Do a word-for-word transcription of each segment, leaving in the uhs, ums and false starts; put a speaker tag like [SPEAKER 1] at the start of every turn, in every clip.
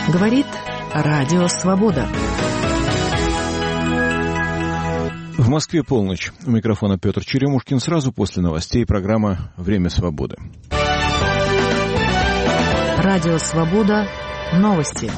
[SPEAKER 1] Говорит Радио Свобода.
[SPEAKER 2] В Москве полночь. У микрофона Петр Черемушкин. Сразу после новостей программа «Время свободы».
[SPEAKER 1] Радио Свобода. Новости.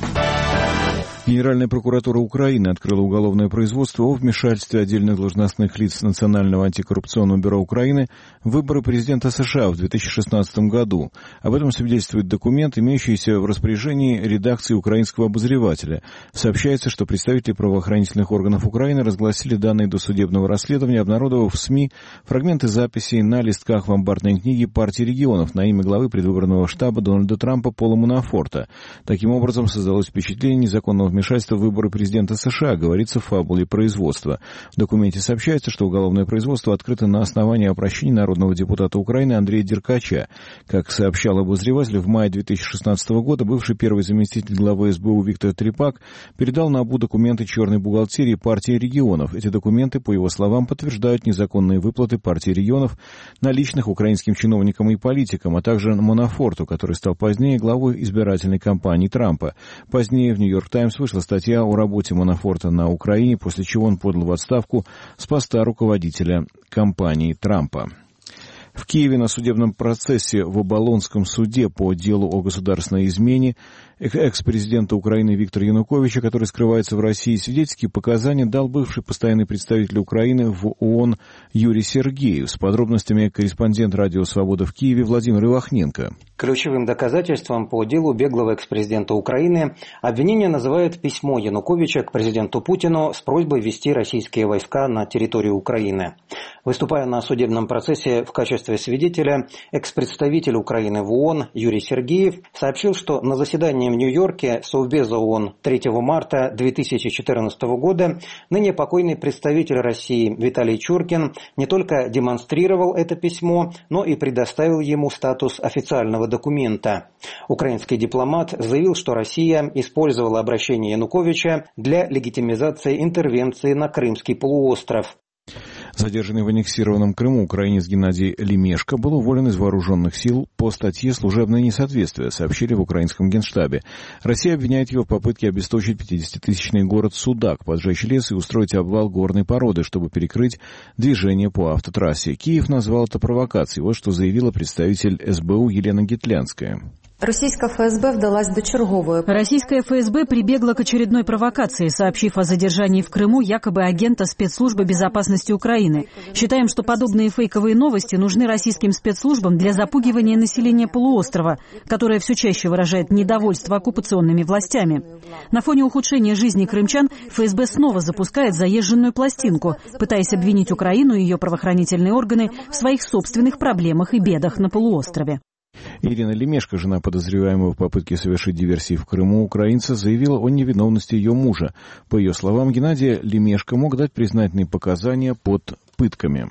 [SPEAKER 2] Генеральная прокуратура Украины открыла уголовное производство о вмешательстве отдельных должностных лиц Национального антикоррупционного бюро Украины в выборы президента США в две тысячи шестнадцатом году. Об этом свидетельствует документ, имеющийся в распоряжении редакции «Украинского обозревателя». Сообщается, что представители правоохранительных органов Украины разгласили данные досудебного расследования, обнародовав в СМИ фрагменты записей на листках ломбардной книги партии регионов на имя главы предвыборного штаба Дональда Трампа Пола Манафорта. Таким образом, создалось впечатление незаконного вмешательства в выборы президента США, говорится в фабуле производства. В документе сообщается, что уголовное производство открыто на основании обращения народного депутата Украины Андрея Деркача. Как сообщал обозреватель, в мае две тысячи шестнадцатого года бывший первый заместитель главы СБУ Виктор Трепак передал НАБУ документы черной бухгалтерии партии регионов. Эти документы, по его словам, подтверждают незаконные выплаты партии регионов наличных украинским чиновникам и политикам, а также Манафорту, который стал позднее главой избирательной кампании Трампа. Позднее в «Нью-Йорк Таймс» вышла статья о работе Манафорта на Украине, после чего он подал в отставку с поста руководителя кампании Трампа. В Киеве на судебном процессе в Оболонском суде по делу о государственной измене экс-президента Украины Виктора Януковича, который скрывается в России, свидетельские показания дал бывший постоянный представитель Украины в ООН Юрий Сергеев. С подробностями корреспондент «Радио Свобода» в Киеве Владимир Ивахненко.
[SPEAKER 3] Ключевым доказательством по делу беглого экс-президента Украины обвинение называет письмо Януковича к президенту Путину с просьбой ввести российские войска на территорию Украины. Выступая на судебном процессе в качестве свидетеля, экс-представитель Украины в ООН Юрий Сергеев сообщил, что на заседании в Нью-Йорке Совбеза ООН третьего марта две тысячи четырнадцатого года ныне покойный представитель России Виталий Чуркин не только демонстрировал это письмо, но и предоставил ему статус официального документа. Украинский дипломат заявил, что Россия использовала обращение Януковича для легитимизации интервенции на Крымский полуостров.
[SPEAKER 2] Задержанный в аннексированном Крыму украинец Геннадий Лемешко был уволен из вооруженных сил по статье «Служебное несоответствие», сообщили в украинском генштабе. Россия обвиняет его в попытке обесточить пятидесятитысячный город Судак, поджечь лес и устроить обвал горной породы, чтобы перекрыть движение по автотрассе. Киев назвал это провокацией. Вот что заявила представитель СБУ Елена Гитлянская.
[SPEAKER 4] Российская ФСБ вдалась до черговой.
[SPEAKER 5] Российская ФСБ прибегла к очередной провокации, сообщив о задержании в Крыму якобы агента спецслужбы безопасности Украины. Считаем, что подобные фейковые новости нужны российским спецслужбам для запугивания населения полуострова, которое все чаще выражает недовольство оккупационными властями. На фоне ухудшения жизни крымчан ФСБ снова запускает заезженную пластинку, пытаясь обвинить Украину и ее правоохранительные органы в своих собственных проблемах и бедах на полуострове.
[SPEAKER 2] Ирина Лемешко, жена подозреваемого в попытке совершить диверсии в Крыму украинца, заявила о невиновности ее мужа. По ее словам, Геннадий Лемешко мог дать признательные показания под пытками.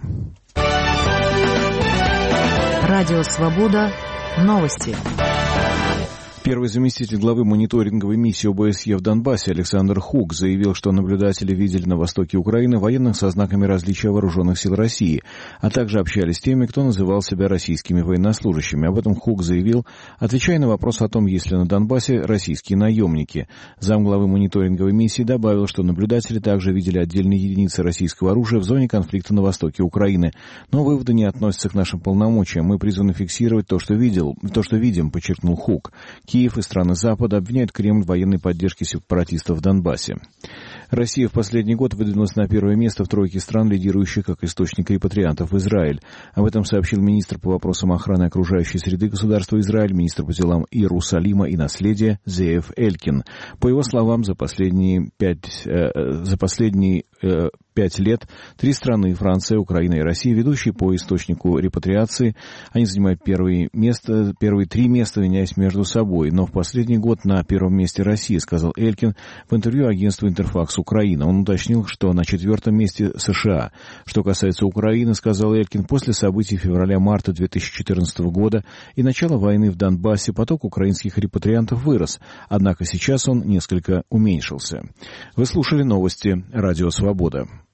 [SPEAKER 1] Радио Свобода. Новости.
[SPEAKER 2] Первый заместитель главы мониторинговой миссии ОБСЕ в Донбассе Александр Хук заявил, что наблюдатели видели на востоке Украины военных со знаками различия вооруженных сил России, а также общались с теми, кто называл себя российскими военнослужащими. Об этом Хук заявил, отвечая на вопрос о том, есть ли на Донбассе российские наемники. Замглавы мониторинговой миссии добавил, что наблюдатели также видели отдельные единицы российского оружия в зоне конфликта на востоке Украины. Но выводы не относятся к нашим полномочиям. Мы призваны фиксировать то, что видел, то, что видим, подчеркнул Хук. Киев и страны Запада обвиняют Кремль в военной поддержке сепаратистов в Донбассе. Россия в последний год выдвинулась на первое место в тройке стран, лидирующих как источник репатриантов в Израиль. Об этом сообщил министр по вопросам охраны окружающей среды государства Израиль, министр по делам Иерусалима и наследия Зеев Элькин. По его словам, за последние пять, э, за последние э, пять лет три страны, Франция, Украина и Россия, ведущие по источнику репатриации, они занимают первые, место, первые три места, меняясь между собой. Но в последний год на первом месте Россия, сказал Элькин в интервью агентству «Интерфакс Украина». Он уточнил, что на четвертом месте США. Что касается Украины, сказал Элькин, после событий февраля-марта две тысячи четырнадцатого года и начала войны в Донбассе поток украинских репатриантов вырос, однако сейчас он несколько уменьшился. Вы слушали новости «Радио Свобода».